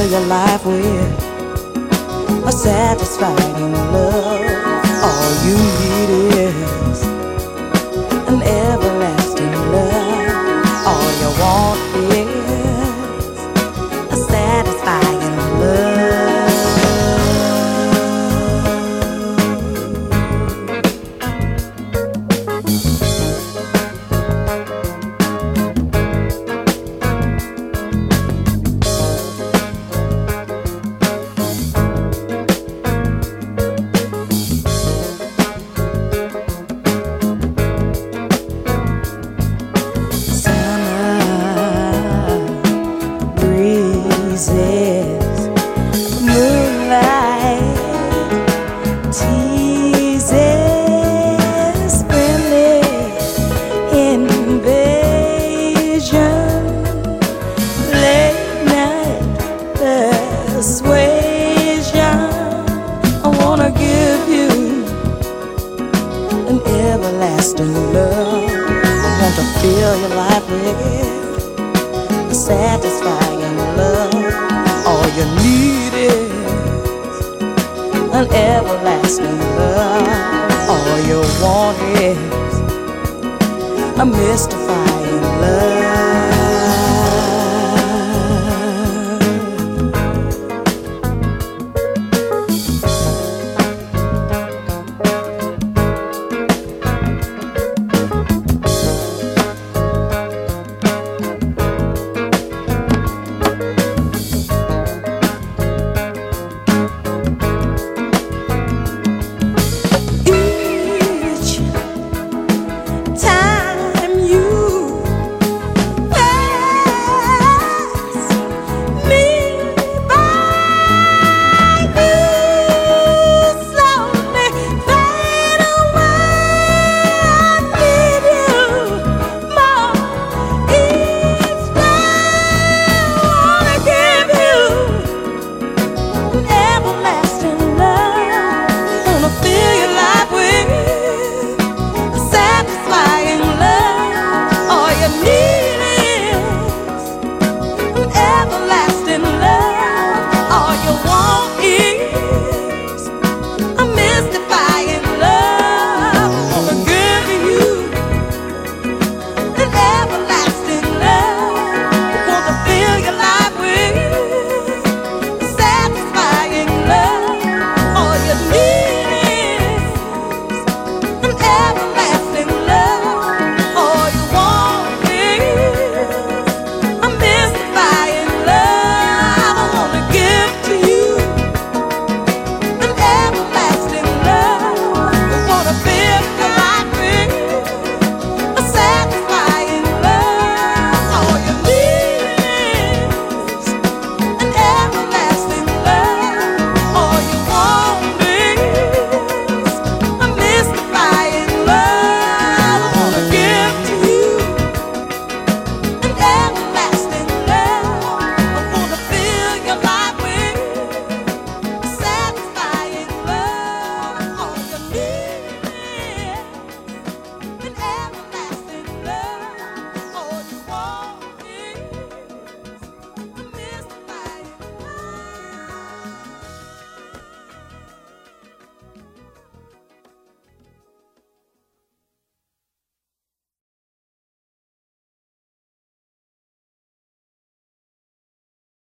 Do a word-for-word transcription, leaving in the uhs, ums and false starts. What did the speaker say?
your life with a satisfying love. All you need is an everlasting love. All you want is a satisfying love. Moonlight teases, friendly invasion, late night persuasion. I wanna give you an everlasting love. I want to fill your life with a satisfying love. All you need is an everlasting love. All you want is a mystifying love.